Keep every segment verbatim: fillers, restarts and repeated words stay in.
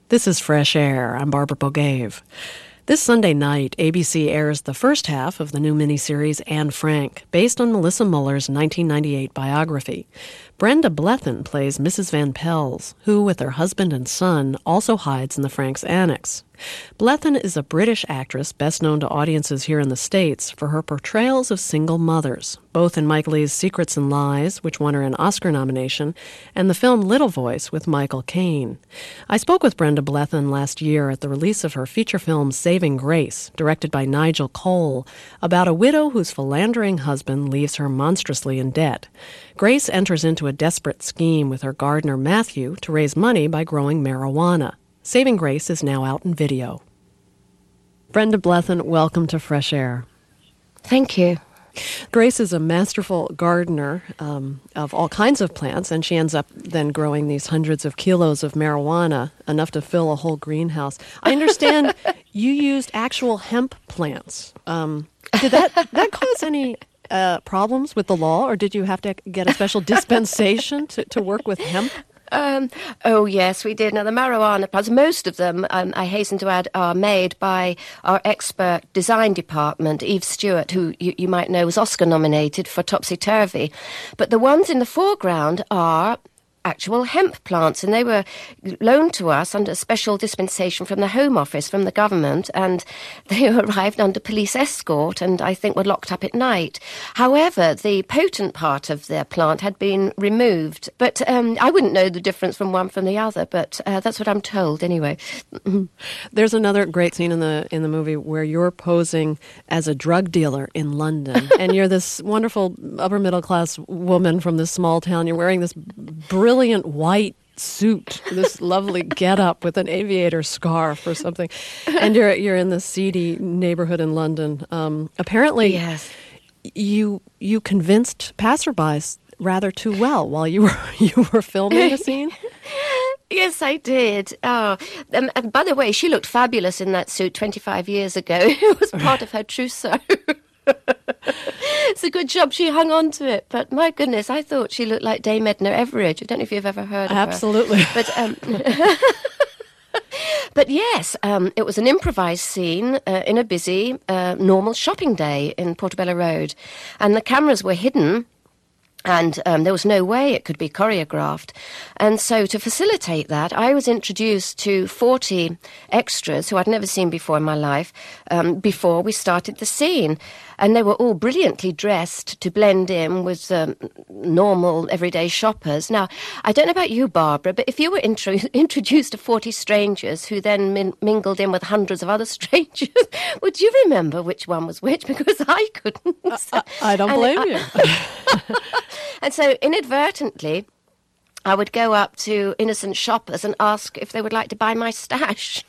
This is Fresh Air. I'm Barbara Bogave. This Sunday night, A B C airs the first half of the new miniseries Anne Frank, based on Melissa Muller's nineteen ninety-eight biography. Brenda Blethyn plays Missus Van Pels, who, with her husband and son, also hides in the Franks' annex. Blethyn is a British actress best known to audiences here in the States for her portrayals of single mothers, both in Mike Leigh's Secrets and Lies, which won her an Oscar nomination, and the film Little Voice with Michael Caine. I spoke with Brenda Blethyn last year at the release of her feature film Saving Grace, directed by Nigel Cole, about a widow whose philandering husband leaves her monstrously in debt. Grace enters into a desperate scheme with her gardener Matthew to raise money by growing marijuana. Saving Grace is now out in video. Brenda Blethyn, welcome to Fresh Air. Thank you. Grace is a masterful gardener um, of all kinds of plants, and she ends up then growing these hundreds of kilos of marijuana, enough to fill a whole greenhouse. I understand you used actual hemp plants. Um, did that, that cause any uh, problems with the law, or did you have to get a special dispensation to, to work with hemp? Um, oh, yes, we did. Now, the marijuana plants, most of them, um, I hasten to add, are made by our expert design department, Eve Stewart, who you, you might know was Oscar nominated for Topsy Turvy. But the ones in the foreground are actual hemp plants, and they were loaned to us under a special dispensation from the Home Office, from the government, and they arrived under police escort and I think were locked up at night. However, the potent part of their plant had been removed, but um, I wouldn't know the difference from one from the other, but uh, that's what I'm told anyway. There's another great scene in the in the movie where you're posing as a drug dealer in London, and you're this wonderful upper middle class woman from this small town. You're wearing this brilliant Brilliant white suit, this lovely get-up with an aviator scarf or something, and you're you're in this seedy neighborhood in London. Um, apparently, yes. you you convinced passerbys rather too well while you were you were filming the scene. Yes, I did. Oh, um, and by the way, she looked fabulous in that suit twenty-five years ago. It was part of her trousseau. It's a good job she hung on to it, but my goodness, I thought she looked like Dame Edna Everage. I don't know if you've ever heard of Absolutely. her. Absolutely. But, um, but yes, um, it was an improvised scene uh, in a busy, uh, normal shopping day in Portobello Road, and the cameras were hidden. And um, there was no way it could be choreographed. And so to facilitate that, I was introduced to forty extras who I'd never seen before in my life um, before we started the scene. And they were all brilliantly dressed to blend in with um, normal, everyday shoppers. Now, I don't know about you, Barbara, but if you were intro- introduced to forty strangers who then min- mingled in with hundreds of other strangers, would you remember which one was which? Because I couldn't. I, I don't blame and you. I, and so inadvertently, I would go up to innocent shoppers and ask if they would like to buy my stash.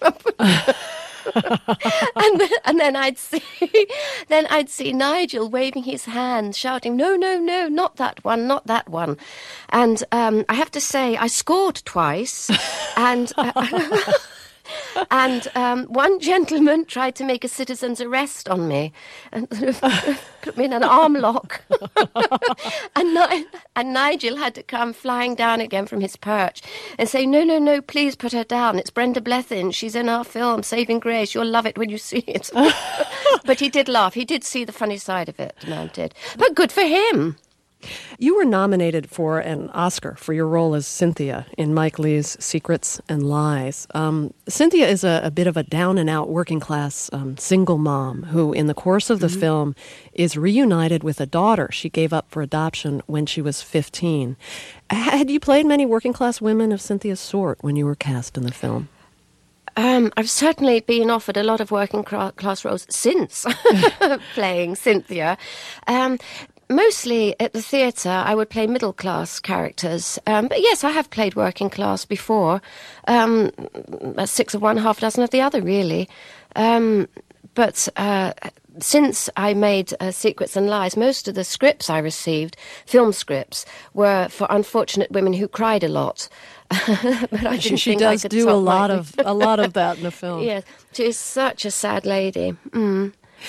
and, then, and then I'd see, then I'd see Nigel waving his hand, shouting, "No, no, no, not that one, not that one." And um, I have to say, I scored twice, and. Uh, And um, one gentleman tried to make a citizen's arrest on me and put me in an arm lock. and, Ni- and Nigel had to come flying down again from his perch and say, "No, no, no, please put her down. It's Brenda Blethyn. She's in our film, Saving Grace. You'll love it when you see it." But he did laugh. He did see the funny side of it, the man did. But good for him. You were nominated for an Oscar for your role as Cynthia in Mike Leigh's Secrets and Lies. Um, Cynthia is a, a bit of a down-and-out working-class um, single mom who, in the course of the mm-hmm. film, is reunited with a daughter she gave up for adoption when she was fifteen. Had you played many working-class women of Cynthia's sort when you were cast in the film? Um, I've certainly been offered a lot of working class roles since playing Cynthia. Um, Mostly at the theatre, I would play middle-class characters. Um, but yes, I have played working class before. Um, six of one, half a dozen of the other, really. Um, but uh, since I made uh, Secrets and Lies, most of the scripts I received, film scripts, were for unfortunate women who cried a lot. But I she didn't she think does I could do a lot my... of a lot of that in the film. Yes, she is such a sad lady. Mm.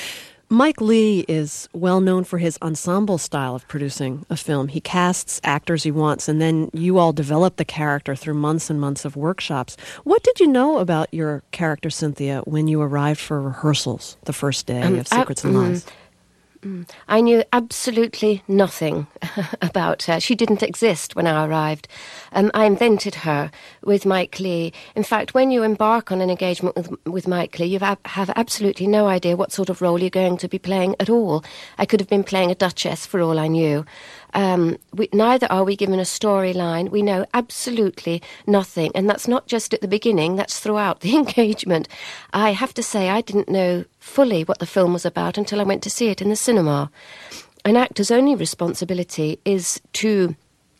Mike Leigh is well known for his ensemble style of producing a film. He casts actors he wants, and then you all develop the character through months and months of workshops. What did you know about your character, Cynthia, when you arrived for rehearsals the first day um, of Secrets I, and Lies? Mm, mm, I knew absolutely nothing about her. She didn't exist when I arrived. Um, I invented her with Mike Leigh. In fact, when you embark on an engagement with, with Mike Leigh, you have, have absolutely no idea what sort of role you're going to be playing at all. I could have been playing a duchess for all I knew. Um, we, neither are we given a storyline. We know absolutely nothing. And that's not just at the beginning, that's throughout the engagement. I have to say I didn't know fully what the film was about until I went to see it in the cinema. An actor's only responsibility is to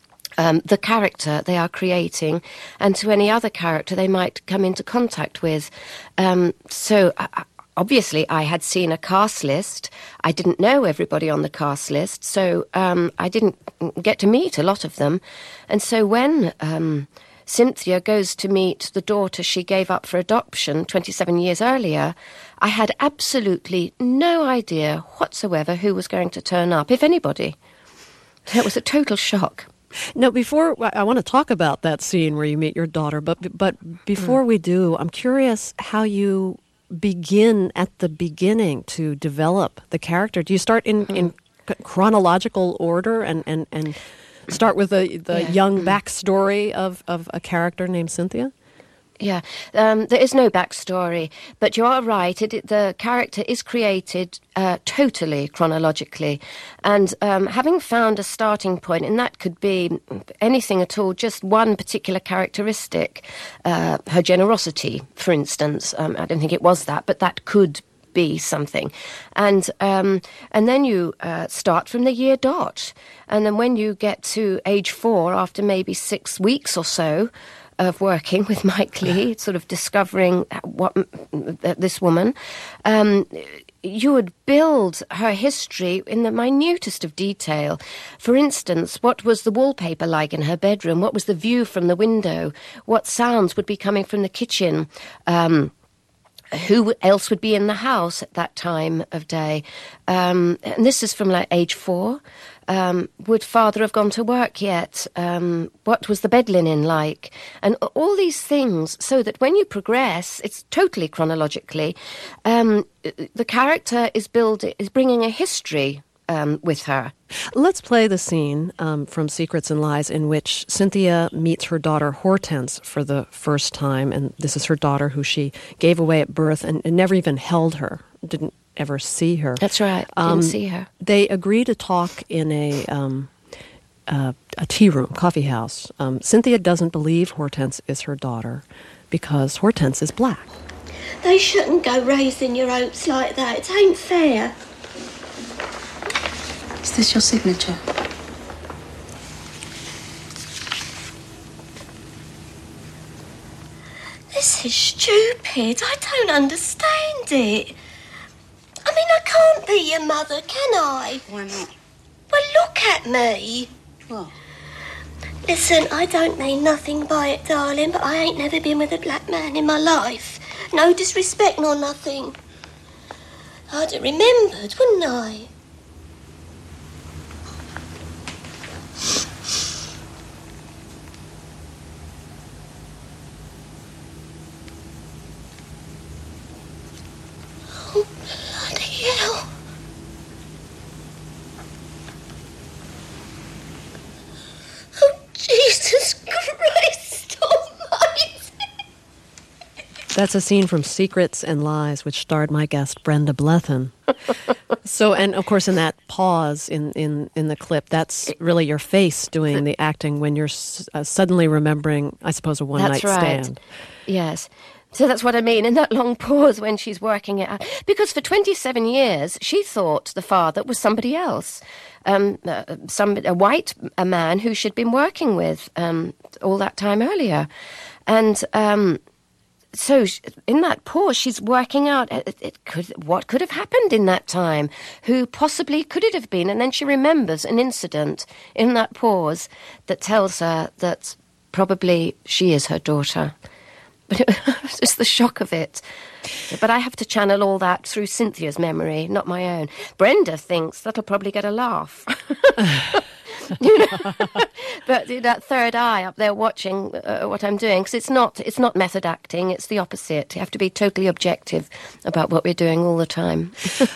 Um, the character they are creating and to any other character they might come into contact with. Um, so uh, obviously I had seen a cast list. I didn't know everybody on the cast list, so um, I didn't get to meet a lot of them. And so when um, Cynthia goes to meet the daughter she gave up for adoption twenty-seven years earlier, I had absolutely no idea whatsoever who was going to turn up, if anybody. It was a total shock. Now, before I want to talk about that scene where you meet your daughter, but but before mm. we do, I'm curious how you begin at the beginning to develop the character. Do you start in, mm. in chronological order and, and, and start with the, the yeah. young mm. backstory of, of a character named Cynthia? Yeah, um, there is no backstory, but you are right. It, the character is created uh, totally chronologically, and um, having found a starting point, and that could be anything at all, just one particular characteristic, uh, her generosity, for instance. Um, I don't think it was that, but that could be something, and um, and then you uh, start from the year dot, and then when you get to age four, after maybe six weeks or so of working with Mike Leigh, sort of discovering what this woman, um, you would build her history in the minutest of detail. For instance, what was the wallpaper like in her bedroom? What was the view from the window? What sounds would be coming from the kitchen? Um, who else would be in the house at that time of day? Um, and this is from like age four. Um, would father have gone to work yet? Um, what was the bed linen like? And all these things, so that when you progress, it's totally chronologically, um, the character is build is bringing a history um, with her. Let's play the scene um, from Secrets and Lies in which Cynthia meets her daughter Hortense for the first time, and this is her daughter who she gave away at birth and, and never even held her, didn't ever see her. That's right. Didn't um, see her. They agree to talk in a um, uh, a tea room, coffee house. Um, Cynthia doesn't believe Hortense is her daughter because Hortense is black. They shouldn't go raising your hopes like that. It ain't fair. Is this your signature? This is stupid. I don't understand it. I mean, I can't be your mother, can I? Why not? Well, look at me. What? Listen, I don't mean nothing by it, darling, but I ain't never been with a black man in my life. No disrespect nor nothing. I'd have remembered, wouldn't I? Oh, bloody hell. Oh, Jesus Christ almighty. That's a scene from Secrets and Lies, which starred my guest, Brenda Blethyn. So, and of course, in that pause in, in, in the clip, that's really your face doing the acting when you're uh, suddenly remembering, I suppose, a one-night right. stand. Yes. So that's what I mean, in that long pause when she's working it out. Because for twenty-seven years, she thought the father was somebody else, um, uh, some a white a man who she'd been working with um, all that time earlier. And um, so in that pause, she's working out it, it could, what could have happened in that time, who possibly could it have been. And then she remembers an incident in that pause that tells her that probably she is her daughter. but it was just the shock of it. But I have to channel all that through Cynthia's memory, not my own. Brenda thinks that'll probably get a laugh. You know? But that third eye up there watching uh, what I'm doing, because it's not, it's not method acting, it's the opposite. You have to be totally objective about what we're doing all the time.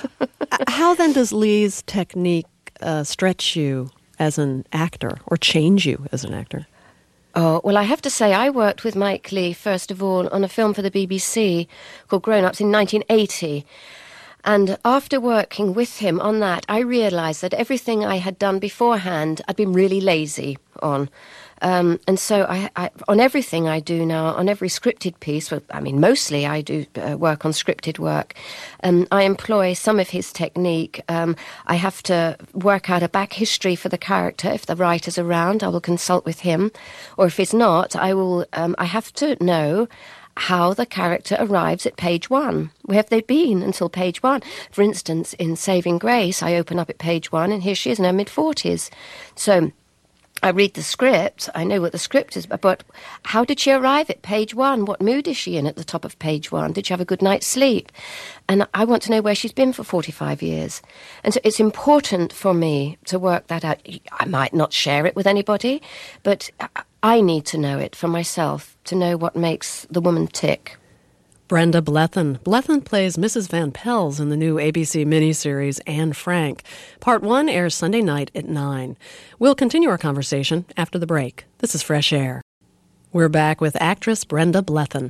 How then does Lee's technique uh, stretch you as an actor or change you as an actor? Oh, well, I have to say I worked with Mike Leigh, first of all, on a film for the B B C called Grown Ups in nineteen eighty. And after working with him on that, I realised that everything I had done beforehand, I'd been really lazy on. Um, and so I, I, on everything I do now, on every scripted piece, well, I mean, mostly I do uh, work on scripted work, um, I employ some of his technique. Um, I have to work out a back history for the character. If the writer's around, I will consult with him. Or if he's not, I will. Um, I have to know how the character arrives at page one. Where have they been until page one? For instance, in Saving Grace, I open up at page one, and here she is in her mid-forties. So I read the script, I know what the script is, but how did she arrive at page one? What mood is she in at the top of page one? Did she have a good night's sleep? And I want to know where she's been for forty-five years. And so it's important for me to work that out. I might not share it with anybody, but I need to know it for myself, to know what makes the woman tick. Brenda Blethyn. Blethyn plays Missus Van Pels in the new A B C miniseries Anne Frank. Part one airs Sunday night at nine. We'll continue our conversation after the break. This is Fresh Air. We're back with actress Brenda Blethyn.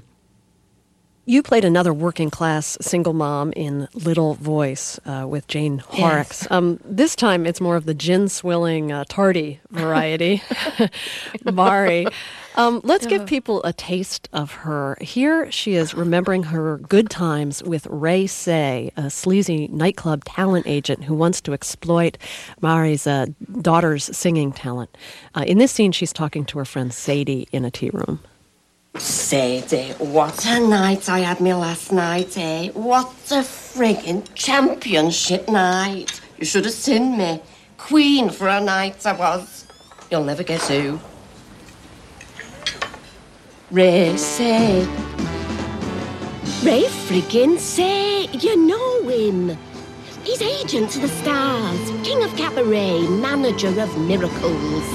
You played another working-class single mom in Little Voice uh, with Jane Horrocks. Yes. Um, this time it's more of the gin-swilling, uh, tardy variety. Mari. Um, let's give people a taste of her. Here she is remembering her good times with Ray Say, a sleazy nightclub talent agent who wants to exploit Mari's uh, daughter's singing talent. Uh, in this scene, she's talking to her friend Sadie in a tea room. Sadie, what a night I had me last night, eh? What a friggin' championship night. You should have seen me. Queen for a night I was. You'll never guess who. Ray Say. Ray friggin' Say, you know him. He's agent to the stars, king of cabaret, manager of miracles.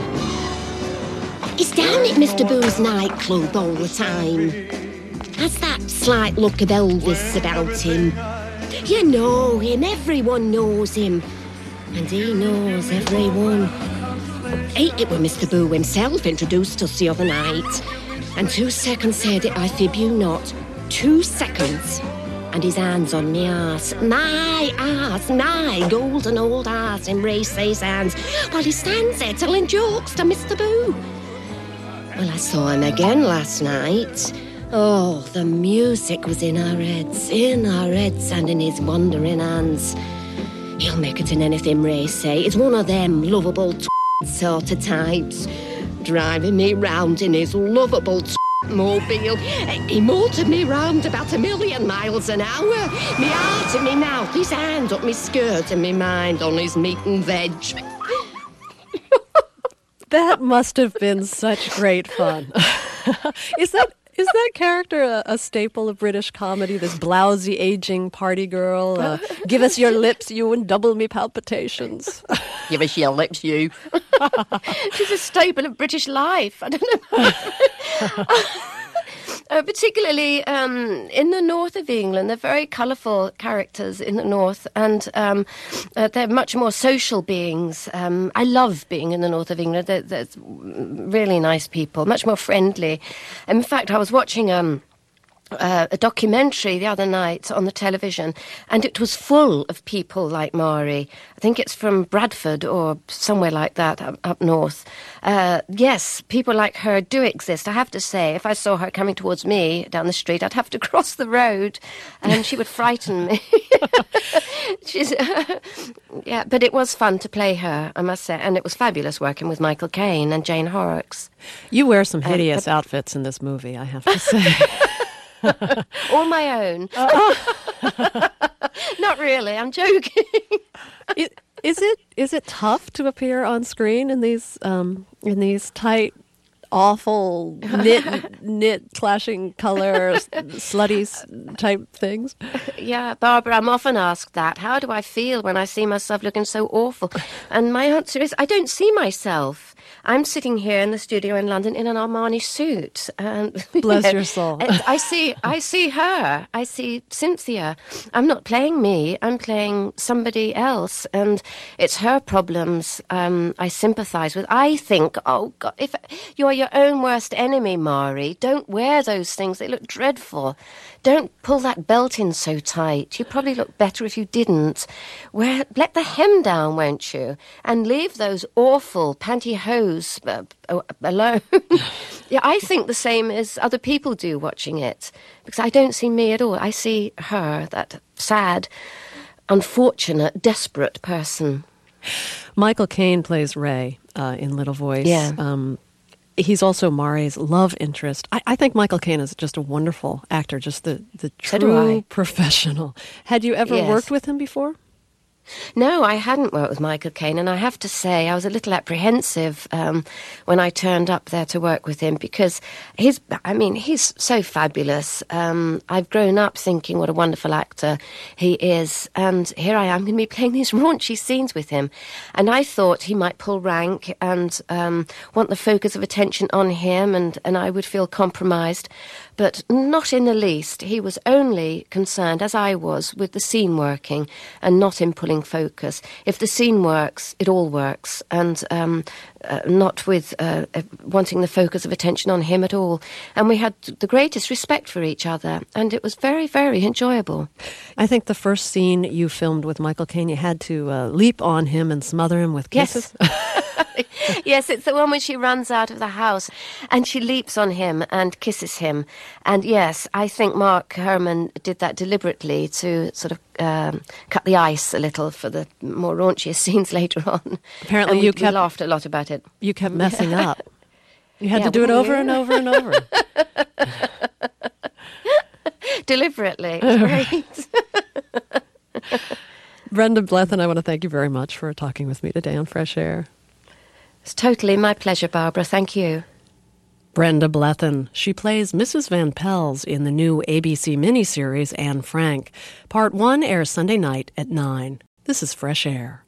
He's down at Mister Boo's nightclub all the time. Has that slight look of Elvis about him. You know him, everyone knows him. And he knows everyone. Hey, it was Mister Boo himself introduced us the other night. And two seconds said it, I fib you not. Two seconds. And his hands on me arse. My arse, my golden old arse in Ray Say's hands, while he stands there telling jokes to Mister Boo. Well, I saw him again last night. Oh, the music was in our heads, in our heads and in his wandering hands. He'll make it in anything, Ray Say. He's one of them lovable t- sort of types. Driving me round in his lovable t- mobile. He motored me round about a million miles an hour. Me heart in me mouth, his hand up me skirt and me mind on his meat and veg. That must have been such great fun. Is that is that character a, a staple of British comedy, this blousy, aging party girl? Uh, give us your lips, you, and double me palpitations. Give us your lips, you. She's a staple of British life. I don't know. Uh, particularly um, in the north of England, they're very colourful characters in the north, and um, uh, they're much more social beings. Um, I love being in the north of England. They're, they're really nice people, much more friendly. In fact, I was watching um, uh, a documentary the other night on the television, and it was full of people like Mari. I think it's from Bradford or somewhere like that up, up north. Uh, yes, people like her do exist. I have to say, if I saw her coming towards me down the street, I'd have to cross the road, and she would frighten me. She's, uh, yeah, but it was fun to play her, I must say, and it was fabulous working with Michael Caine and Jane Horrocks. You wear some hideous uh, but- outfits in this movie, I have to say. All my own. Uh, Not really, I'm joking. it, is it is it tough to appear on screen in these um, in these tight awful knit, knit clashing colors, slutty type things? Yeah, Barbara, I'm often asked that. How do I feel when I see myself looking so awful? And my answer is, I don't see myself. I'm sitting here in the studio in London in an Armani suit. And, Bless you know, your soul. I see, I see her. I see Cynthia. I'm not playing me. I'm playing somebody else, and it's her problems um, I sympathise with. I think, oh God, if you're your own worst enemy, Mari, don't wear those things. They look dreadful. Don't pull that belt in so tight. You probably look better if you didn't. Wear, let the hem down, won't you? And leave those awful pantyhose uh, alone. Yeah, I think the same as other people do watching it, because I don't see me at all. I see her, that sad, unfortunate, desperate person. Michael Caine plays Ray uh, in Little Voice. Yeah. Um, he's also Mari's love interest. I, I think Michael Caine is just a wonderful actor, just the, the So do true I. professional. Had you ever Yes. worked with him before? No, I hadn't worked with Michael Caine, and I have to say I was a little apprehensive um, when I turned up there to work with him, because he's, I mean, he's so fabulous. Um, I've grown up thinking what a wonderful actor he is, and here I am going to be playing these raunchy scenes with him. And I thought he might pull rank and um, want the focus of attention on him, and, and I would feel compromised. But not in the least. He was only concerned, as I was, with the scene working and not in pulling focus. If the scene works, it all works, and um, uh, not with uh, uh, wanting the focus of attention on him at all. And we had the greatest respect for each other, and it was very, very enjoyable. I think the first scene you filmed with Michael Caine, you had to uh, leap on him and smother him with kisses. Yes. Yes, it's the one when she runs out of the house and she leaps on him and kisses him. And yes, I think Mark Herman did that deliberately to sort of um, cut the ice a little for the more raunchier scenes later on. Apparently and you we, kept- we laughed a lot about it. You kept messing up. You had Yeah, to do it well, over yeah. and over and over. Deliberately. It was great. Brenda Blethyn, I want to thank you very much for talking with me today on Fresh Air. It's totally my pleasure, Barbara. Thank you. Brenda Blethyn. She plays Missus Van Pels in the new A B C miniseries Anne Frank. Part one airs Sunday night at nine. This is Fresh Air.